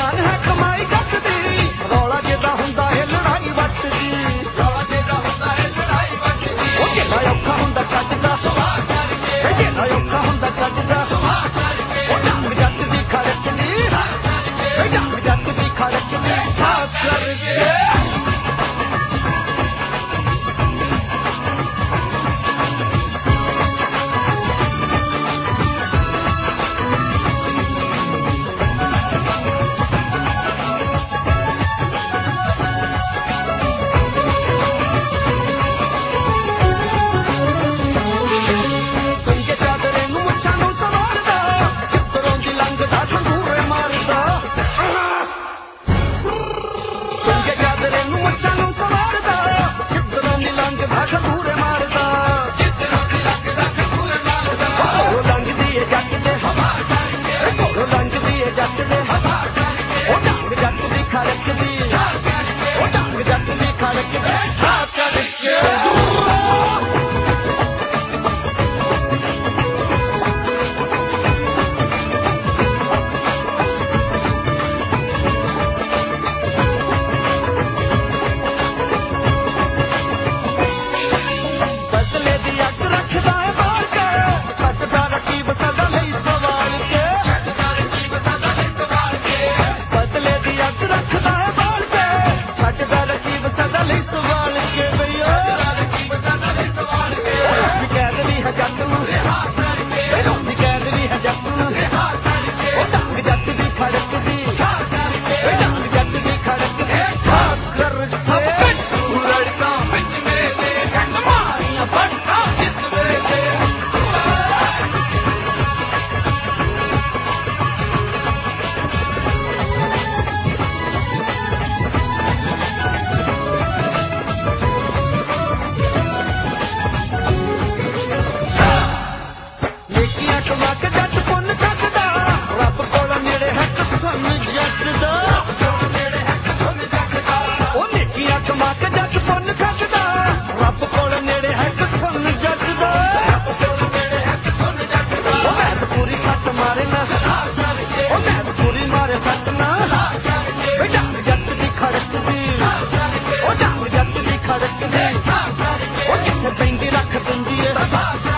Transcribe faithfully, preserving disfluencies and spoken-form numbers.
ਜਾਨ ਹੈ ਕਮਾਈ ਜੱਟ ਦੀ, ਰੌਲਾ ਜਿਹਦਾ ਹੁੰਦਾ ਹੈ ਲੜਾਈ ਵੱਟ ਦੀ, ਰੌਲਾ ਜਿਹਦਾ ਹੁੰਦਾ ਹੈ ਲੜਾਈ ਵੱਟ ਦੀ। ਉਹ ਜਿਹੜਾ ਔਖਾ ਹੁੰਦਾ ਛੱਡਦਾ ਸੁਭਾਅ ਕਰਕੇ, ਜਿਹੜਾ ਔਖਾ ਹੁੰਦਾ ਛੱਡਦਾ ਸੁਭਾਅ ਕਰਕੇ। ਉਹ ਡੰਗ ਜੱਟ ਦੀ ਖੜਕ ਦੀ, ਡੰਗ ਜੱਟ ਦੀ ਖੜਕ ਦੀ ਖਾਸ ਕਰਕੇ। ਖੜਕ ਦੀ ਉਹ ਜਿੱਥੇ ਪੈਂਦੀ ਰੱਖ ਦਿੰਦੀ ਏ